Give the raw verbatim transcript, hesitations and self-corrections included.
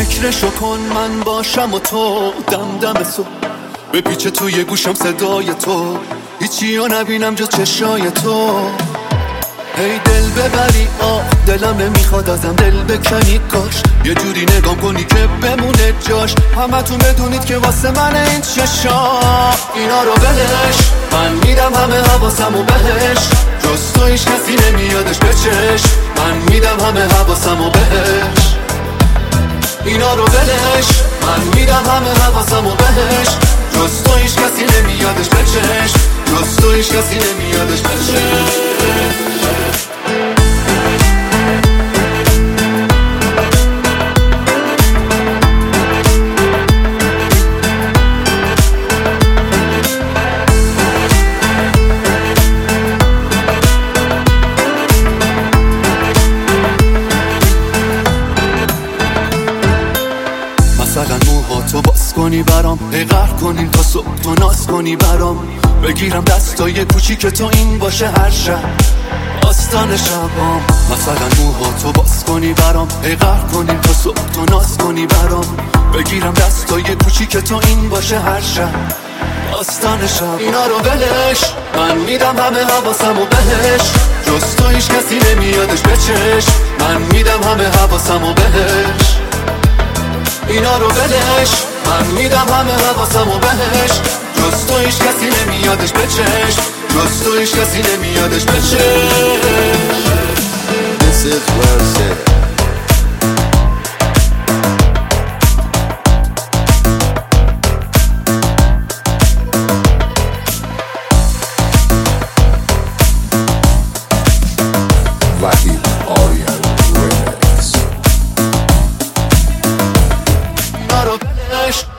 فکرشو کن من باشم و تو دم دم صبح بپیچه توی گوشم صدای تو، هیچی رو نبینم جز چشای تو. هی دل ببری آه دلم نمیخواد ازم دل بکنی، کاش یه جوری نگام کنی که بمونه جاش. همه تون بدونید که واسه من این چشا اینا رو بلش، من میدم همه حواسمو بهش، جز تو هیچ کسی نمیادش بچش. من میدم همه حواسمو بهش، اینا رو بلش، من میدم همه حواسمو بهش، جز تو هیچ کسی نمیادش بچش، جز تو هیچ کسی نمیادش بچش. مثلا موهاتو باز کنی برام، هی کنیم تا صبح تو ناز کنی برام، بگیرم دستای کوچیک تو این باشه هر شب آستان شبام. مثلا موهاتو باز کنی برام، هی کنیم تا صبح تو ناز کنی برام، بگیرم دستای کوچیک تو این باشه هر شب آستان شب. اینا رو بلش، من میدم همه حواسمو بهش، جز تو هیچ کسی نمیادش بچش. من میدم همه حواسمو بهش، اینا رو بلش، من میدم همه حواسمو بهش، جز تو هیچ کسی نمیادش بچش، جز تو هیچ کسی نمیادش بچش. This is well said. Wahid Aryan Remix. اینا رو بلش